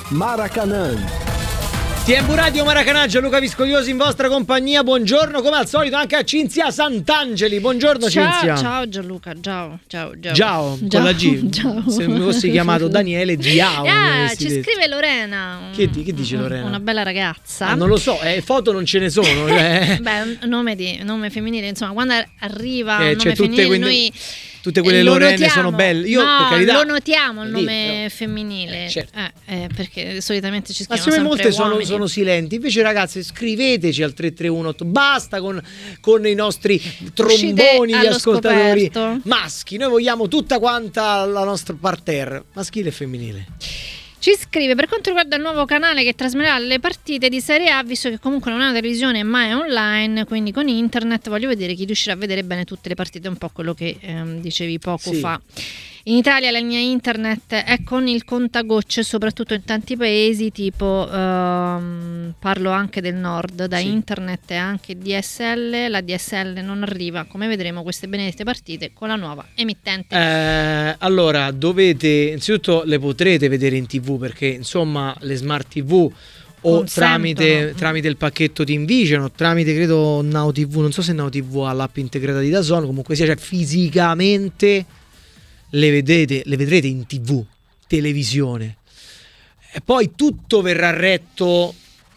Maracanã. TMV Radio Maracanã, Luca Viscogliosi in vostra compagnia. Buongiorno come al solito anche a Cinzia Sant'Angeli. Buongiorno Cinzia. Ciao Gianluca, ciao. Con la G. Ciao. Se mi fossi chiamato Daniele Diao. Ci scrive Lorena. Che dice Lorena? Una bella ragazza. Non lo so, foto non ce ne sono. Beh, nome femminile, insomma, quando arriva un nome femminile noi tutte quelle Lorene sono belle. Io per carità lo notiamo il nome femminile, certo. perché solitamente ci scrivono sempre molte sono silenti. Invece ragazzi, scriveteci al 3318. Basta con i nostri tromboni di ascoltatori maschi. Noi vogliamo tutta quanta la nostra parterre maschile e femminile. Ci scrive: per quanto riguarda il nuovo canale che trasmetterà le partite di Serie A, visto che comunque non è una televisione ma è online, quindi con internet, voglio vedere chi riuscirà a vedere bene tutte le partite, un po' quello che dicevi poco fa. In Italia la linea internet è con il contagocce, soprattutto in tanti paesi, tipo parlo anche del nord, da internet e anche DSL. La DSL non arriva, come vedremo queste benedette partite con la nuova emittente. Allora, innanzitutto le potrete vedere in TV, perché insomma le smart TV o tramite il pacchetto TeamVision o tramite credo Now TV, non so se Now TV ha l'app integrata di DAZN, comunque sia, cioè fisicamente le vedrete in TV, televisione, e poi tutto verrà retto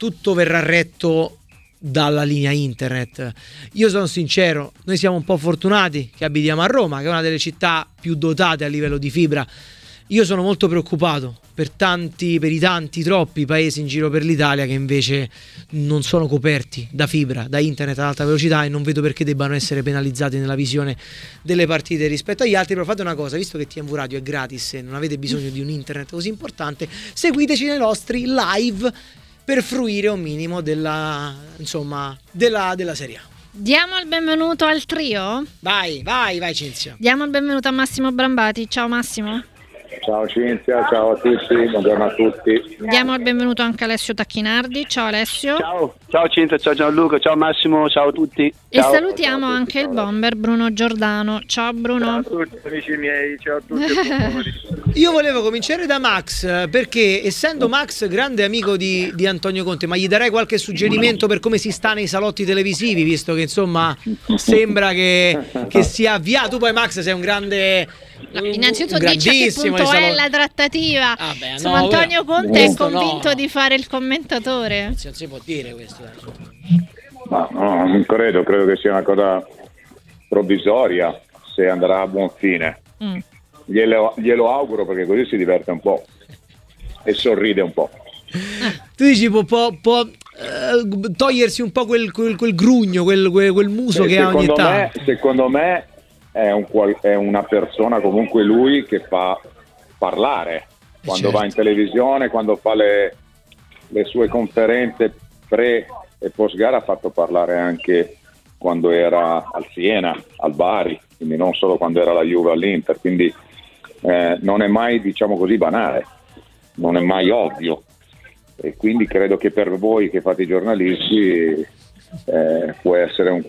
dalla linea internet. Io sono sincero, noi siamo un po' fortunati che abitiamo a Roma, che è una delle città più dotate a livello di fibra. Io sono molto preoccupato per i troppi paesi in giro per l'Italia che invece non sono coperti da fibra, da internet ad alta velocità, e non vedo perché debbano essere penalizzati nella visione delle partite rispetto agli altri. Però fate una cosa: visto che TMV Radio è gratis e non avete bisogno di un internet così importante, seguiteci nei nostri live per fruire un minimo della Serie A. Diamo il benvenuto al trio? Vai Cinzia. Diamo il benvenuto a Massimo Brambati. Ciao Massimo. Ciao Cinzia, ciao a tutti, buongiorno a tutti. Diamo il benvenuto anche a Alessio Tacchinardi. Ciao Alessio. Ciao Cinzia, ciao Gianluca, ciao Massimo, ciao a tutti. E salutiamo anche il bomber Bruno Giordano. Ciao Bruno. Ciao a tutti amici miei, ciao a tutti. Io volevo cominciare da Max, perché essendo Max grande amico di Antonio Conte, ma gli darei qualche suggerimento per come si sta nei salotti televisivi, visto che insomma sembra che sia avviato. Tu poi Max sei un grande... innanzitutto dice a che punto è la trattativa. Antonio Conte è convinto di fare il commentatore. Non si può dire questo. Ma no, non credo che sia una cosa provvisoria, se andrà a buon fine. Glielo auguro, perché così si diverte un po' e sorride un po'. Tu dici può togliersi un po' quel grugno, quel muso che ha ogni tanto. Secondo me è una persona comunque lui che fa parlare quando va in televisione, quando fa le sue conferenze pre e post gara. Ha fatto parlare anche quando era al Siena, al Bari, quindi non solo quando era la Juve all'Inter, quindi non è mai, diciamo così, banale, non è mai ovvio, e quindi credo che per voi che fate i giornalisti può essere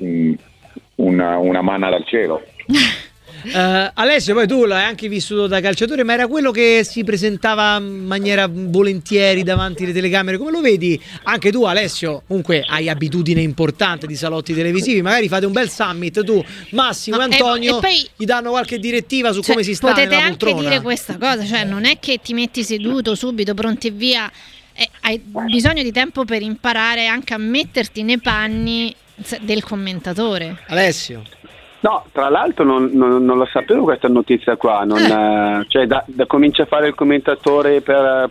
una manna dal cielo. Alessio, poi tu l'hai anche vissuto da calciatore, ma era quello che si presentava in maniera volentieri davanti alle telecamere. Come lo vedi anche tu, Alessio? Comunque hai abitudine importante di salotti televisivi, magari fate un bel summit, tu, Massimo e Antonio, poi gli danno qualche direttiva su come si sta nella poltrona. Potete anche dire questa cosa, cioè non è che ti metti seduto subito, pronti e via, hai bisogno di tempo per imparare anche a metterti nei panni del commentatore. Alessio? No, tra l'altro non lo sapevo questa notizia qua, cioè comincia a fare il commentatore per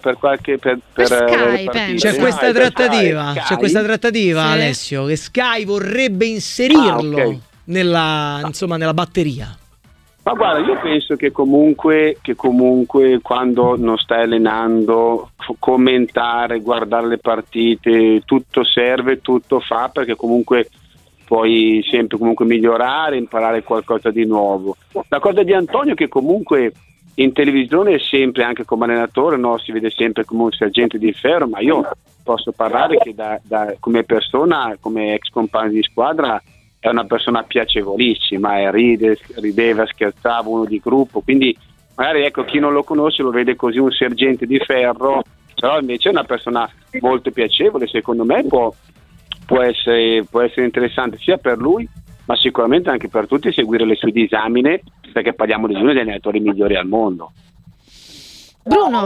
Sky, c'è questa trattativa, sì. Alessio, che Sky vorrebbe inserirlo nella batteria. Ma guarda, io penso che comunque quando non stai allenando, commentare, guardare le partite, tutto serve, tutto fa, perché comunque puoi sempre comunque migliorare, imparare qualcosa di nuovo. La cosa di Antonio è che comunque in televisione è sempre, anche come allenatore, no, si vede sempre come un sergente di ferro, ma io posso parlare che come persona, come ex compagno di squadra, è una persona piacevolissima, rideva, scherzava, uno di gruppo, quindi magari ecco, chi non lo conosce lo vede così, un sergente di ferro, però invece è una persona molto piacevole, secondo me può essere interessante sia per lui, ma sicuramente anche per tutti seguire le sue disamine, perché parliamo di uno degli allenatori migliori al mondo. Bruno?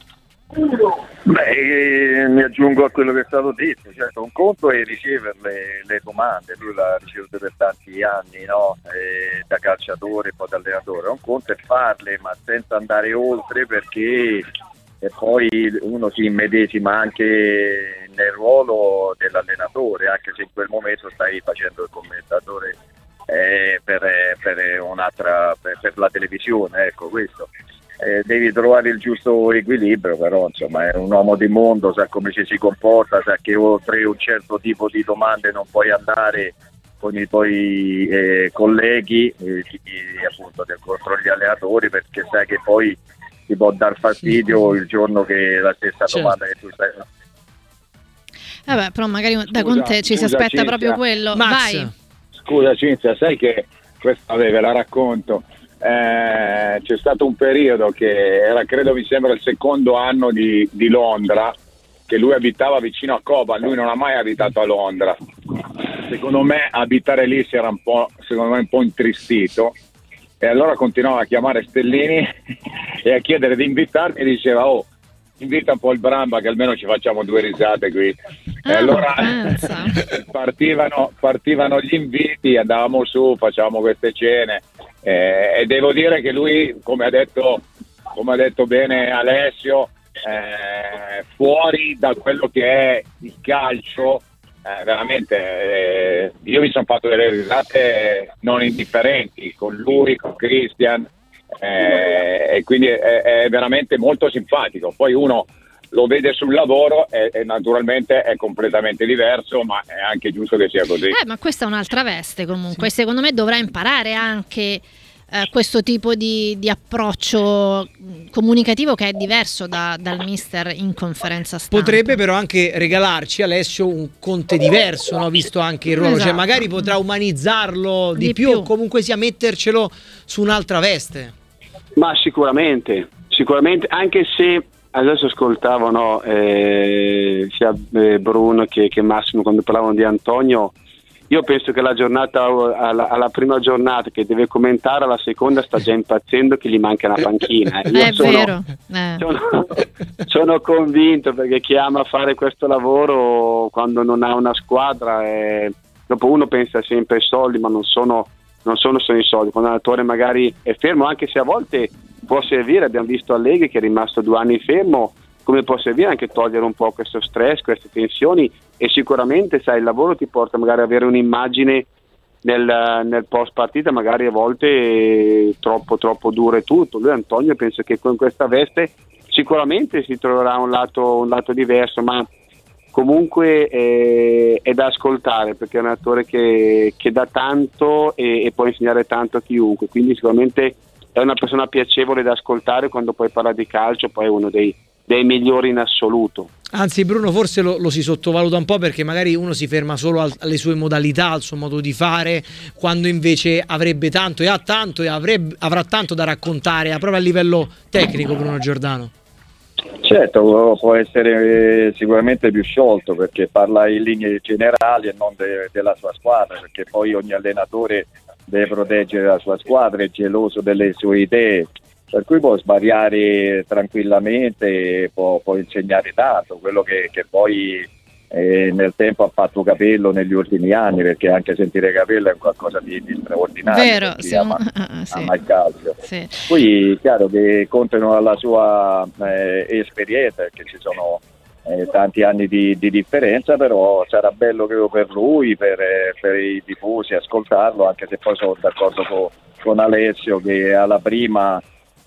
Beh, mi aggiungo a quello che è stato detto, certo, un conto è ricevere le domande, lui l'ha ricevuto per tanti anni, no? Da calciatore, poi da allenatore, un conto è farle ma senza andare oltre, perché poi uno si immedesima anche nel ruolo dell'allenatore, anche se in quel momento stai facendo il commentatore per la televisione, ecco questo. Devi trovare il giusto equilibrio, però insomma è un uomo di mondo, sa come ci si comporta, sa che oltre un certo tipo di domande non puoi andare con i tuoi colleghi appunto contro gli allenatori, perché sai che poi ti può dar fastidio il giorno che la stessa domanda che tu stai. Però magari da Conte ci si aspetta Cinzia, proprio quello. Max. Vai. Scusa Cinzia, sai che questa ve la racconto. C'è stato un periodo che era, credo, mi sembra il secondo anno di Londra, che lui abitava vicino a Cobham, lui non ha mai abitato a Londra. Secondo me abitare lì si era un po' intristito, e allora continuava a chiamare Stellini e a chiedere di invitarmi, e diceva: oh, invita un po' il Bramba che almeno ci facciamo due risate qui. E allora partivano gli inviti, andavamo su, facevamo queste cene, e devo dire che lui, come ha detto bene Alessio, fuori da quello che è il calcio, veramente io mi sono fatto delle risate non indifferenti con lui, con Christian, e quindi è veramente molto simpatico. Poi uno lo vede sul lavoro e naturalmente è completamente diverso, ma è anche giusto che sia così. Ma questa è un'altra veste comunque, sì. Secondo me dovrà imparare anche questo tipo di approccio comunicativo, che è diverso dal mister in conferenza stampa. Potrebbe però anche regalarci, Alessio, un Conte diverso, no? Visto anche il ruolo, cioè magari potrà umanizzarlo di più, o comunque sia mettercelo su un'altra veste. Ma sicuramente, anche se adesso ascoltavo sia Bruno che Massimo quando parlavano di Antonio. Io penso che la giornata alla prima giornata che deve commentare, alla seconda sta già impazzendo che gli manca una panchina. Vero. Sono convinto, perché chi ama fare questo lavoro quando non ha una squadra, dopo uno pensa sempre ai soldi, ma non sono solo i soldi. Quando l'allenatore magari è fermo, anche se a volte può servire, abbiamo visto Allegri che è rimasto 2 anni fermo, come può servire anche togliere un po' questo stress, queste tensioni, e sicuramente sai, il lavoro ti porta magari ad avere un'immagine nel post partita magari a volte troppo duro e tutto. Lui, Antonio, penso che con questa veste sicuramente si troverà un lato diverso, ma comunque è da ascoltare, perché è un attore che dà tanto e può insegnare tanto a chiunque, quindi sicuramente è una persona piacevole da ascoltare. Quando poi parla di calcio poi è uno dei migliori in assoluto. Anzi, Bruno, forse lo si sottovaluta un po', perché magari uno si ferma solo alle sue modalità, al suo modo di fare, quando invece avrebbe tanto e ha tanto e avrà tanto da raccontare proprio a livello tecnico. Bruno Giordano. Certo, può essere sicuramente più sciolto, perché parla in linee generali e non della sua squadra, perché poi ogni allenatore deve proteggere la sua squadra, è geloso delle sue idee, per cui può sbagliare tranquillamente, può insegnare tanto, quello che poi nel tempo ha fatto Capello negli ultimi anni, perché anche sentire Capello è qualcosa di straordinario. Vero, sì. ama il calcio. Sì. Poi chiaro che contano alla sua esperienza, perché ci sono tanti anni di differenza, però sarà bello, credo, per lui, per i tifosi ascoltarlo, anche se poi sono d'accordo con Alessio che alla prima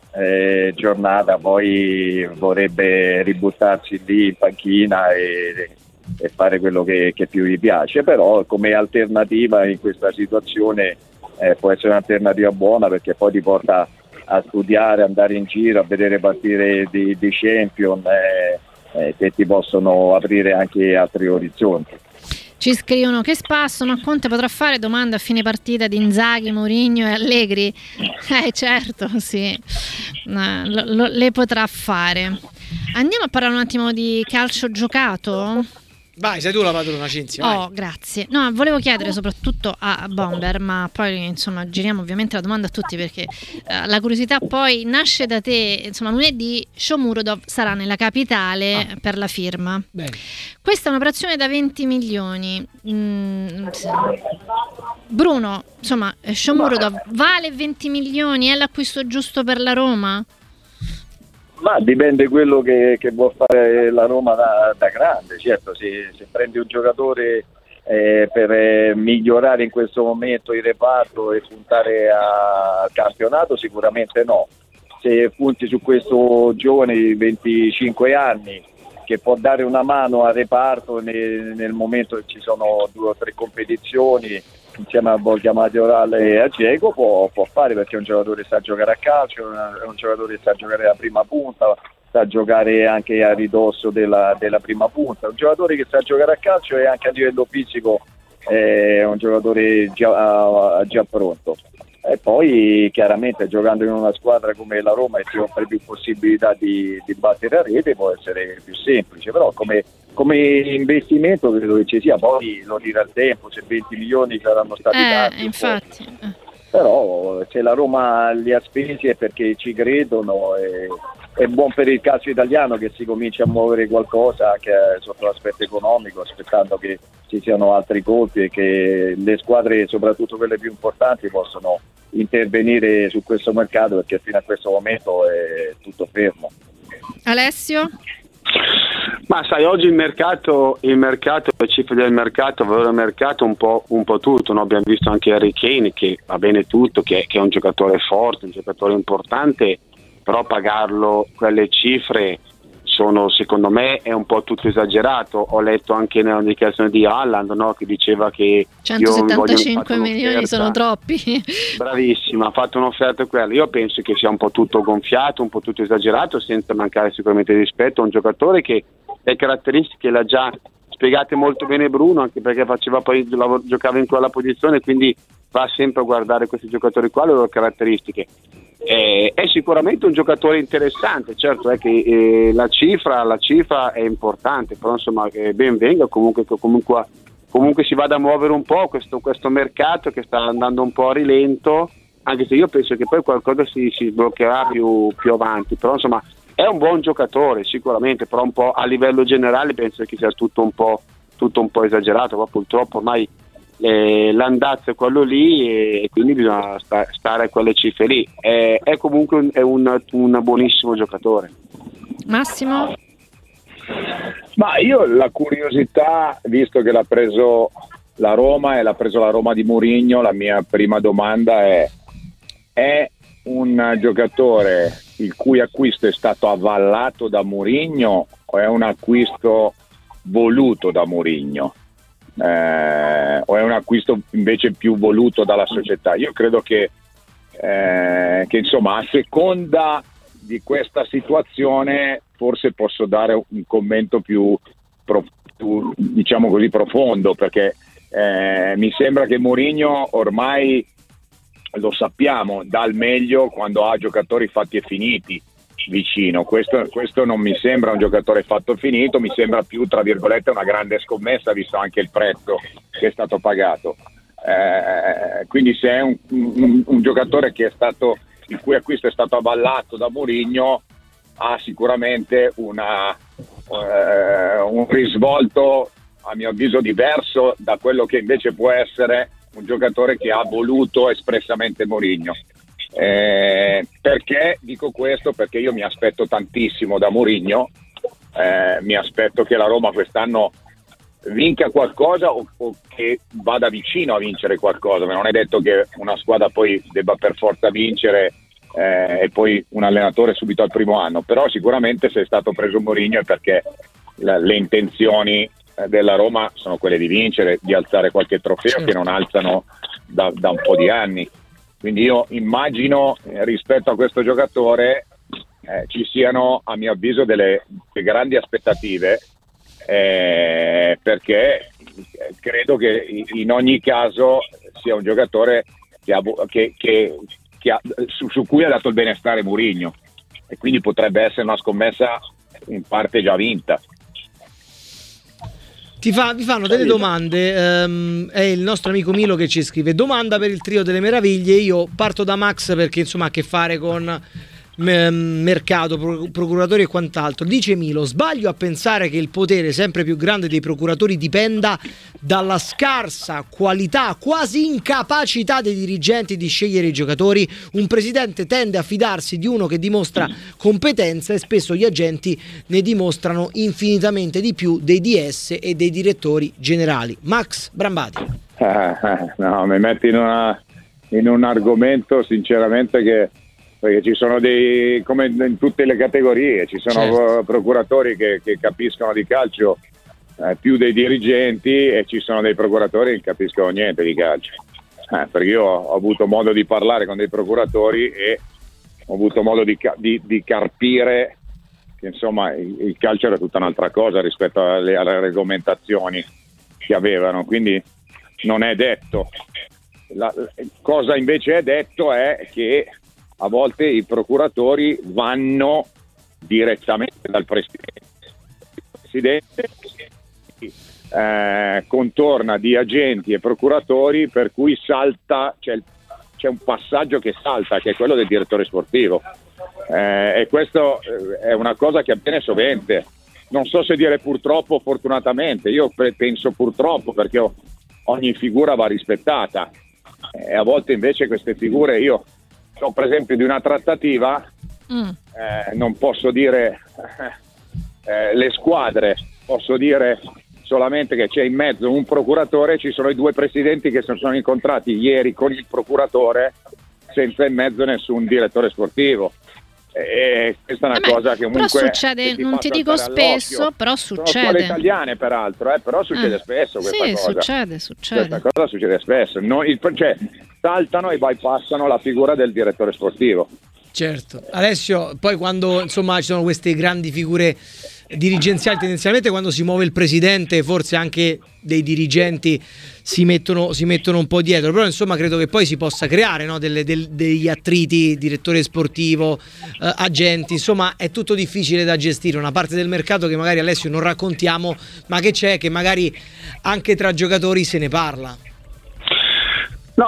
giornata poi vorrebbe ributtarsi lì in panchina e fare quello che più gli piace, però come alternativa in questa situazione può essere un'alternativa buona, perché poi ti porta a studiare, andare in giro, a vedere partire di Champions che ti possono aprire anche altri orizzonti. Ci scrivono: che spasso, ma Conte potrà fare domande a fine partita di Inzaghi, Mourinho e Allegri? Certo, sì, le potrà fare. Andiamo a parlare un attimo di calcio giocato? Vai, sei tu la padrona, Cinzia. Oh, grazie. No, volevo chiedere soprattutto a Bomber, ma poi insomma giriamo ovviamente la domanda a tutti, perché la curiosità poi nasce da te. Insomma, lunedì Shomurodov sarà nella capitale per la firma. Bene. Questa è un'operazione da 20 milioni. Bruno, insomma, Shomurodov vale 20 milioni? È l'acquisto giusto per la Roma? Ma dipende quello che vuol fare la Roma da grande. Certo, se prendi un giocatore per migliorare in questo momento il reparto e puntare al campionato, sicuramente no. Se punti su questo giovane di 25 anni che può dare una mano al reparto nel momento che ci sono 2 o 3 competizioni insieme a Borja Majoral e a Dzeko, può fare, perché è un giocatore che sa giocare a calcio, è un giocatore che sa giocare a prima punta, sa giocare anche a ridosso della prima punta, un giocatore che sa giocare a calcio e anche a livello fisico è un giocatore già pronto. E poi chiaramente giocando in una squadra come la Roma e ti offre più possibilità di battere a rete, può essere più semplice, però come investimento credo che ci sia, poi lo dirà il tempo, se 20 milioni saranno stati tanti. Infatti. Però se la Roma li ha spesi è perché ci credono, è buon per il calcio italiano che si comincia a muovere qualcosa anche sotto l'aspetto economico, aspettando che ci siano altri colpi e che le squadre, soprattutto quelle più importanti, possono intervenire su questo mercato, perché fino a questo momento è tutto fermo. Alessio? Ma sai, oggi il mercato, le cifre del mercato, il valore del mercato, un po' tutto, no? Abbiamo visto anche Harry Kane, che va bene tutto, che è un giocatore forte, un giocatore importante, però pagarlo quelle cifre sono, secondo me, è un po' tutto esagerato. Ho letto anche nella dichiarazione di Haaland, no, che diceva che 175 milioni sono troppi. Bravissima, ha fatto un'offerta quella. Io penso che sia un po' tutto gonfiato, un po' tutto esagerato, senza mancare sicuramente di rispetto a un giocatore che le caratteristiche l'ha già spiegate molto bene Bruno, anche perché giocava in quella posizione, quindi va sempre a guardare questi giocatori qua, le loro caratteristiche. È sicuramente un giocatore interessante, certo è che la cifra è importante, però insomma ben venga comunque si vada a muovere un po' questo mercato che sta andando un po' a rilento, anche se io penso che poi qualcosa si sbloccherà più avanti, però insomma è un buon giocatore sicuramente, però un po' a livello generale penso che sia tutto un po' esagerato, ma purtroppo ormai l'andazzo è quello lì e quindi bisogna stare a quelle cifre lì. È comunque un buonissimo giocatore. Massimo? Ma io la curiosità, visto che l'ha preso la Roma e l'ha preso la Roma di Mourinho, la mia prima domanda è un giocatore il cui acquisto è stato avvallato da Mourinho o è un acquisto voluto da Mourinho? O è un acquisto invece più voluto dalla società? Io credo che insomma, a seconda di questa situazione forse posso dare un commento più diciamo così profondo, perché mi sembra che Mourinho ormai, lo sappiamo, dà il meglio quando ha giocatori fatti e finiti vicino. Questo non mi sembra un giocatore fatto e finito, mi sembra più, tra virgolette, una grande scommessa, visto anche il prezzo che è stato pagato. Quindi se è un giocatore il cui acquisto è stato avvallato da Mourinho, ha sicuramente un risvolto, a mio avviso, diverso da quello che invece può essere un giocatore che ha voluto espressamente Mourinho. Perché dico questo? Perché io mi aspetto tantissimo da Mourinho, mi aspetto che la Roma quest'anno vinca qualcosa o che vada vicino a vincere qualcosa, ma non è detto che una squadra poi debba per forza vincere e poi un allenatore subito al primo anno, però sicuramente se è stato preso Mourinho è perché le intenzioni della Roma sono quelle di vincere, di alzare qualche trofeo che non alzano da un po' di anni. Quindi io immagino rispetto a questo giocatore ci siano, a mio avviso, delle grandi aspettative, perché credo che in ogni caso sia un giocatore su cui ha dato il benestare Mourinho, e quindi potrebbe essere una scommessa in parte già vinta. Vi fanno delle domande, è il nostro amico Milo che ci scrive: domanda per il trio delle meraviglie. Io parto da Max perché insomma ha a che fare con mercato, procuratori e quant'altro. Dice Milo: sbaglio a pensare che il potere sempre più grande dei procuratori dipenda dalla scarsa qualità, quasi incapacità dei dirigenti di scegliere i giocatori? Un presidente tende a fidarsi di uno che dimostra competenza e spesso gli agenti ne dimostrano infinitamente di più dei DS e dei direttori generali. Max Brambati. No, mi metti in un argomento sinceramente che, perché ci sono come in tutte le categorie, ci sono certo procuratori che capiscono di calcio più dei dirigenti, e ci sono dei procuratori che non capiscono niente di calcio. Perché io ho avuto modo di parlare con dei procuratori e ho avuto modo di carpire che insomma il calcio era tutta un'altra cosa rispetto alle regolamentazioni che avevano, quindi non è detto. La cosa invece è detto è che a volte i procuratori vanno direttamente dal presidente. Il presidente contorna di agenti e procuratori, per cui salta, c'è un passaggio che salta, che è quello del direttore sportivo. E questo è una cosa che avviene sovente. Non so se dire purtroppo o fortunatamente. Io penso purtroppo, perché ogni figura va rispettata. E a volte invece queste figure, io per esempio di una trattativa non posso dire le squadre, posso dire solamente che c'è in mezzo un procuratore, ci sono i due presidenti che si sono incontrati ieri con il procuratore senza in mezzo nessun direttore sportivo. E questa è una cosa che comunque però succede, non ti dico spesso, però succede. Sono scuole italiane peraltro, però succede spesso questa cosa. Succede. Questa cosa succede spesso. Cioè, saltano e bypassano la figura del direttore sportivo. Certo. Alessio, poi quando insomma ci sono queste grandi figure dirigenziali, tendenzialmente quando si muove il presidente, forse anche dei dirigenti si mettono un po' dietro, però insomma credo che poi si possa creare, no? Degli attriti, direttore sportivo, agenti, insomma è tutto difficile da gestire, una parte del mercato che magari Alessio non raccontiamo, ma che magari anche tra giocatori se ne parla. No,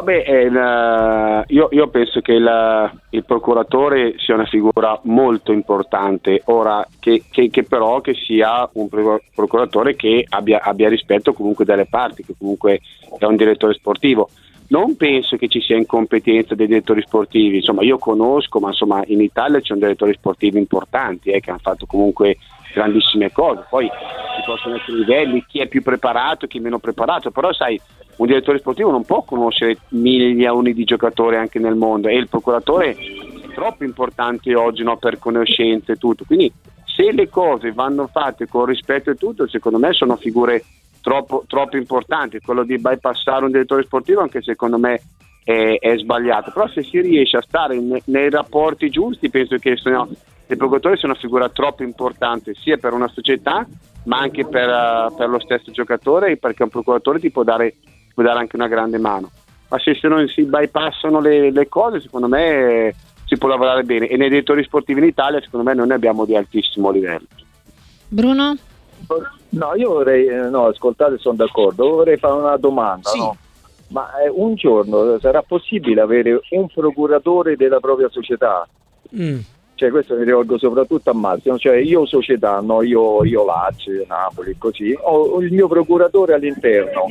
io penso che il procuratore sia una figura molto importante, ora che però che sia un procuratore che abbia rispetto comunque dalle parti, che comunque è un direttore sportivo. Non penso che ci sia incompetenza dei direttori sportivi, insomma io conosco, ma insomma in Italia c'è un direttore sportivo importanti che hanno fatto comunque grandissime cose, poi ci possono essere livelli, chi è più preparato, chi è meno preparato, però sai, un direttore sportivo non può conoscere milioni di giocatori anche nel mondo, e il procuratore è troppo importante oggi, no, per conoscenze e tutto, quindi se le cose vanno fatte con rispetto e tutto, secondo me sono figure troppo importanti. Quello di bypassare un direttore sportivo anche secondo me è sbagliato, però se si riesce a stare nei rapporti giusti, penso che il procuratore sia una figura troppo importante sia per una società ma anche per lo stesso giocatore, perché un procuratore ti può dare anche una grande mano, ma se non si bypassano le cose, secondo me si può lavorare bene, e nei direttori sportivi in Italia secondo me noi ne abbiamo di altissimo livello. Bruno? No, io vorrei, ascoltate, sono d'accordo, vorrei fare una domanda, sì. No? Ma un giorno sarà possibile avere un procuratore della propria società? Cioè, questo mi rivolgo soprattutto a Massimo, cioè io società, no, io Lazio, Napoli, così, ho il mio procuratore all'interno.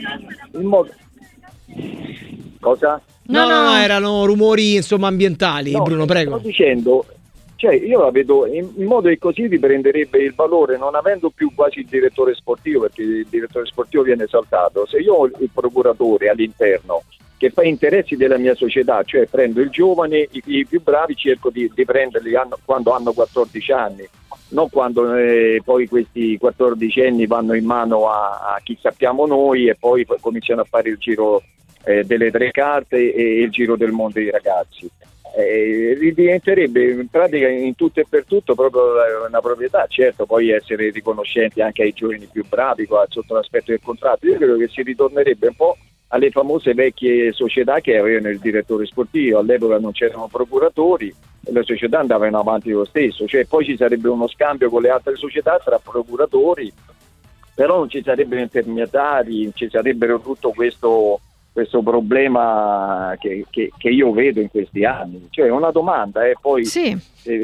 Cosa? No, erano rumori insomma ambientali, no, Bruno, prego. Sto dicendo, cioè io la vedo in modo che così riprenderebbe il valore, non avendo più quasi il direttore sportivo, perché il direttore sportivo viene saltato. Se io ho il procuratore all'interno che fa interessi della mia società, cioè prendo il giovane, i più bravi, cerco di prenderli quando hanno 14 anni, non quando poi questi 14 anni vanno in mano a chi sappiamo noi e poi cominciano a fare il giro delle 3 carte e il giro del mondo dei ragazzi. Diventerebbe in pratica in tutto e per tutto proprio una proprietà. Certo, poi essere riconoscenti anche ai giovani più bravi sotto l'aspetto del contratto. Io credo che si ritornerebbe un po' alle famose vecchie società che avevano il direttore sportivo. All'epoca non c'erano procuratori e le società andavano avanti lo stesso, cioè poi ci sarebbe uno scambio con le altre società tra procuratori, però non ci sarebbero intermediari, ci sarebbero tutto questo problema che io vedo in questi anni. Cioè una domanda poi sì.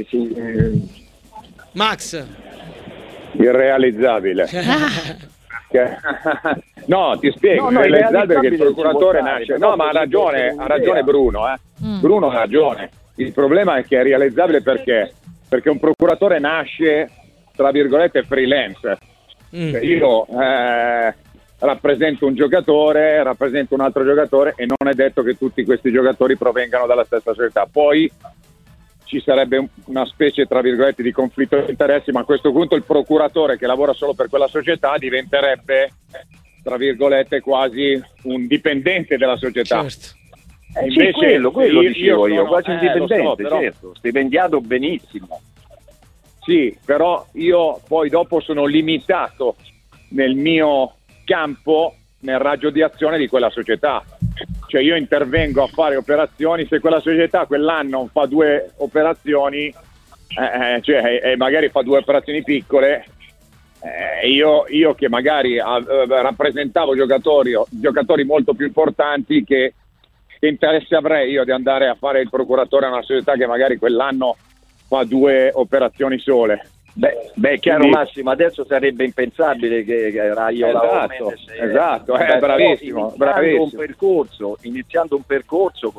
Max, irrealizzabile. No, ti spiego, irrealizzabile che il procuratore nasce. No, ma ha ragione Bruno, Bruno ha ragione. Il problema è che è realizzabile perché un procuratore nasce, tra virgolette, freelance. Cioè io rappresento un giocatore, rappresento un altro giocatore e non è detto che tutti questi giocatori provengano dalla stessa società. Poi ci sarebbe una specie, tra virgolette, di conflitto di interessi, ma a questo punto il procuratore che lavora solo per quella società diventerebbe, tra virgolette, quasi un dipendente della società. certo. Invece quello dicevo io, quasi indipendente, però, certo, stipendiato benissimo. Sì, però io poi dopo sono limitato nel mio campo, nel raggio di azione di quella società. Cioè io intervengo a fare operazioni, se quella società quell'anno fa 2 operazioni, cioè magari fa 2 operazioni piccole, io che magari rappresentavo giocatori molto più importanti, che interesse avrei io di andare a fare il procuratore a una società che magari quell'anno fa 2 operazioni sole? Beh, chiaro. Quindi, Massimo, adesso sarebbe impensabile che Raiola esatto, bravissimo. Iniziando un percorso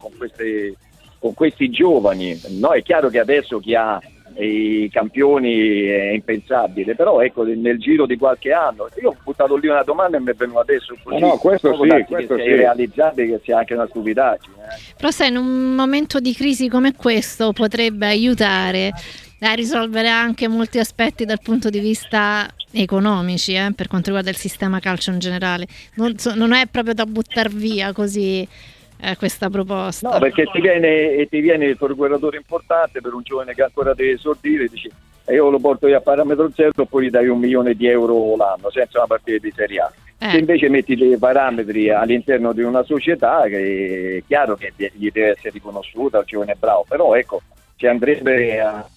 con questi giovani. No, è chiaro che adesso chi ha i campioni è impensabile, però ecco, nel giro di qualche anno io ho buttato lì una domanda e mi è venuto adesso così. No, questo è irrealizzabile, che sia anche una stupidaggine. Però sai, in un momento di crisi come questo potrebbe aiutare a risolvere anche molti aspetti dal punto di vista economici, per quanto riguarda il sistema calcio in generale. Non è proprio da buttar via così questa proposta. No, perché ti viene il procuratore importante per un giovane che ancora deve esordire e dici io lo porto io a parametro zero e poi gli dai €1 milione l'anno senza una partita di Serie A. Se invece metti dei parametri all'interno di una società, che è chiaro che gli deve essere riconosciuta il giovane bravo, però ecco, ci andrebbe a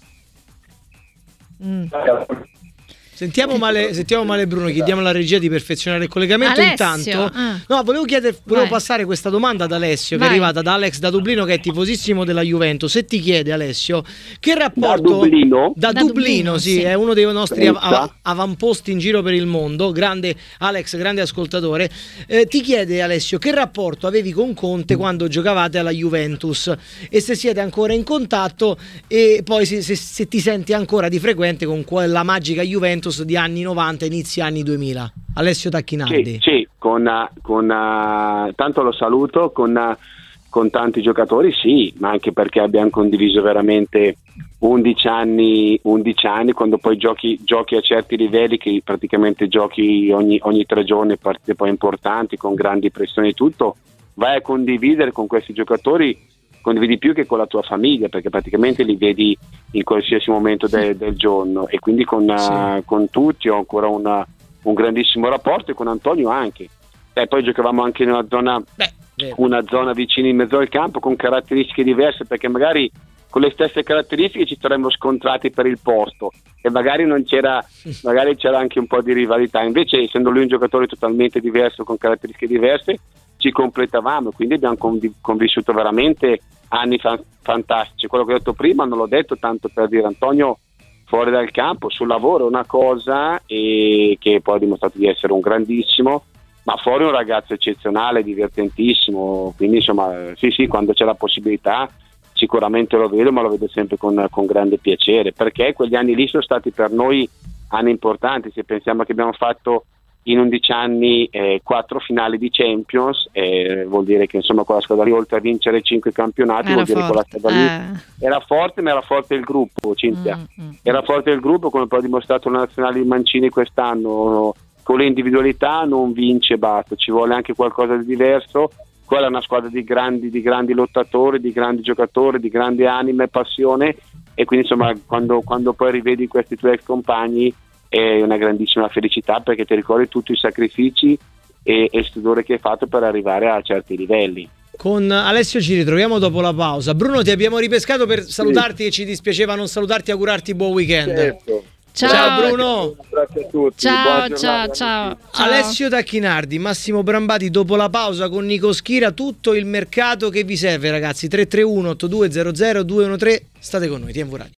Sentiamo male Bruno, chiediamo alla regia di perfezionare il collegamento. Alessio, intanto volevo passare questa domanda ad Alessio, che è arrivata da Alex da Dublino, che è tifosissimo della Juventus, e ti chiede, Alessio, che rapporto da Dublino, sì, è uno dei nostri avamposti in giro per il mondo, grande Alex, grande ascoltatore. Ti chiede, Alessio, che rapporto avevi con Conte quando giocavate alla Juventus e se siete ancora in contatto, e poi se ti senti ancora di frequente con quella magica Juventus di anni 90, inizi anni 2000. Alessio Tacchinardi. Sì, con tanto lo saluto, con tanti giocatori, sì, ma anche perché abbiamo condiviso veramente 11 anni, quando poi giochi a certi livelli, che praticamente giochi ogni 3 giorni, partite poi importanti, con grandi pressioni e tutto, vai a condividere con questi giocatori, condividi più che con la tua famiglia, perché praticamente li vedi in qualsiasi momento del giorno, e quindi con tutti ho ancora un grandissimo rapporto, e con Antonio anche. Poi giocavamo anche in una zona vicina in mezzo al campo, con caratteristiche diverse, perché magari con le stesse caratteristiche ci saremmo scontrati per il posto e magari c'era anche un po' di rivalità. Invece, essendo lui un giocatore totalmente diverso, con caratteristiche diverse, ci completavamo, quindi abbiamo convissuto veramente anni fantastici. Quello che ho detto prima non l'ho detto tanto per dire, Antonio fuori dal campo, sul lavoro è una cosa, e che poi ha dimostrato di essere un grandissimo, ma fuori un ragazzo eccezionale, divertentissimo, quindi insomma sì, quando c'è la possibilità sicuramente lo vedo, ma lo vedo sempre con grande piacere, perché quegli anni lì sono stati per noi anni importanti. Se pensiamo che abbiamo fatto in 11 anni 4 finali di Champions, vuol dire che insomma con la squadra lì, oltre a vincere 5 campionati, vuol dire che con la squadra lì era forte, ma era forte il gruppo, Cinzia. Era forte il gruppo, come poi ha dimostrato la nazionale di Mancini quest'anno. Con le individualità non vince, basta, ci vuole anche qualcosa di diverso. Quella è una squadra di grandi lottatori, di grandi giocatori, di grande anima e passione, e quindi insomma quando poi rivedi questi tuoi ex compagni è una grandissima felicità, perché ti ricordi tutti i sacrifici e studiare che hai fatto per arrivare a certi livelli. Con Alessio ci ritroviamo dopo la pausa. Bruno, ti abbiamo ripescato per salutarti, e ci dispiaceva non salutarti e augurarti buon weekend. Certo. Ciao Bruno. Grazie a tutti. Ciao. Alessio Tacchinardi, Massimo Brambati dopo la pausa con Nico Schira, tutto il mercato che vi serve, ragazzi. 331 8200 213, state con noi, TMV Radio.